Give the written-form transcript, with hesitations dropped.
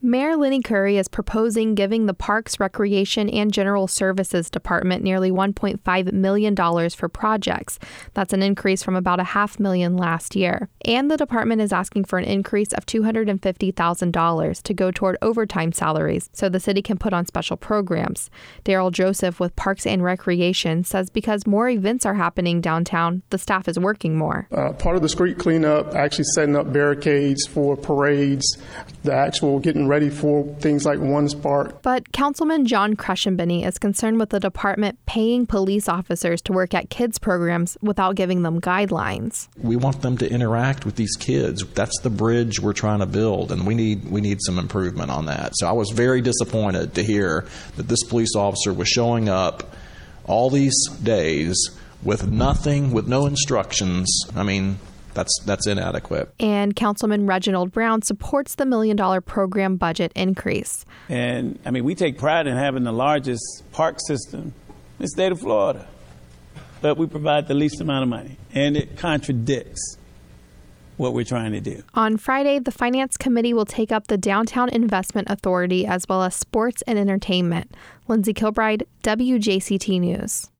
Mayor Lenny Curry is proposing giving the Parks, Recreation, and General Services Department nearly $1.5 million for projects. That's an increase from about $500,000 last year. And the department is asking for an increase of $250,000 to go toward overtime salaries so the city can put on special programs. Daryl Joseph with Parks and Recreation says because more events are happening downtown, the staff is working more. Part of the street cleanup, actually setting up barricades for parades, the actual getting ready for things like One Spark. But Councilman John Crescenbenny is concerned with the department paying police officers to work at kids programs without giving them guidelines. We want them to interact with these kids. That's the bridge we're trying to build, and we need some improvement on that. So I was very disappointed to hear that this police officer was showing up all these days with nothing, with no instructions. I mean, that's inadequate. And Councilman Reginald Brown supports the $1 million program budget increase. And, I mean, we take pride in having the largest park system in the state of Florida. But we provide the least amount of money. And it contradicts what we're trying to do. On Friday, the Finance Committee will take up the Downtown Investment Authority as well as sports and entertainment. Lindsay Kilbride, WJCT News.